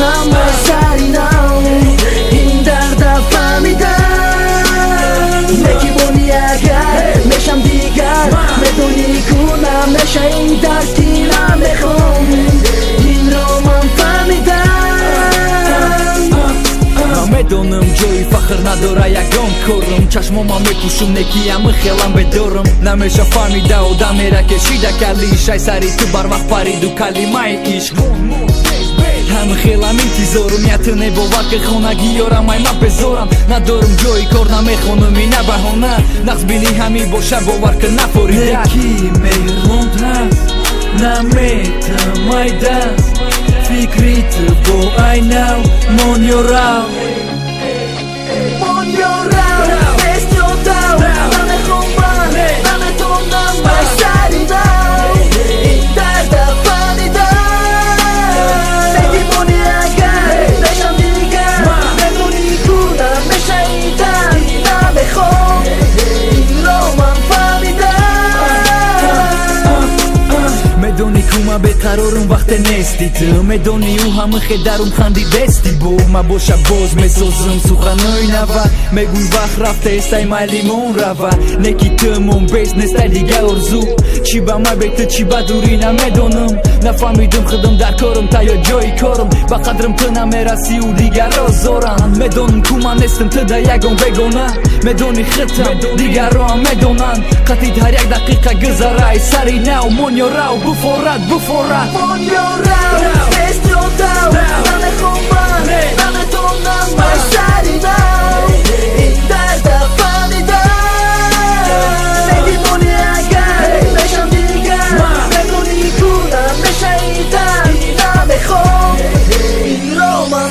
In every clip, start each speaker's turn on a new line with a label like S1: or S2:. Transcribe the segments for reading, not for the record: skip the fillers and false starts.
S1: میکنم از سرینم این درد فهمیدم نگیبونی اگر میشم دیگر بدونی کنم نشه این درد که نمیخوام این رو من فهمیدم
S2: میدونم جایی فخر نداره یگان کارم چشماما میپوشم نکیم خیلم بدارم نمیشه فهمیده آدم میره کشیده کلیش ای سری تو بر وقت پرید و کلمه عشق همه خیلم انتظارم یتونه باور که خونگی یارم ای من بذارم ندارم جایی کار نمیخونم اینه بهانه نقص بینی همی باشه باور که نفوریده
S3: نکی میروند هست نمیتم ای دست فکریت با ای نو من یارم
S2: میدونی که من بیقرارم وقت نیستی تو میدونی او همه خیدرم خندی دستی بو من باشه باز میسازم سخنای نوه میگوی وقت رفته استای ملیمون روه نکی تمون بیس نیسته دیگه ارزو چی با من بیت چی با دوری نمیدونم نفهمیدم خودم در کارم تا یا جای کارم با قدرم تو نمیرسی و دیگر را زارن میدونم که من نیستم تو در یگان بگونه میدونی خطم دیگر را هم میدونن قطید هر یک دقیقه گذره سری نو من یا رو بفورد
S1: من یارم بیست یا دو نمیخوام من نمیتونم من سری نو این درد فهمیدم نگیمونی اگر بشم دیگر بدونی کنم میشه این درد نمیخوام این رو من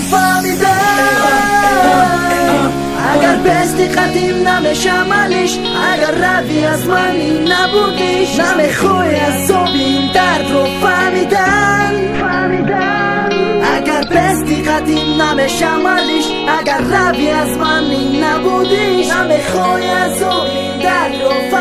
S1: فهمیدم اگر بستی قدیم نمیشم علیش اگر روی از منی نبودیش نمیخوای از این درد رو فهمیدن اگر بستی قدیم نمیشم علیش اگر روی از منی نبودیش نمیخوای از این درد رو فهمیدن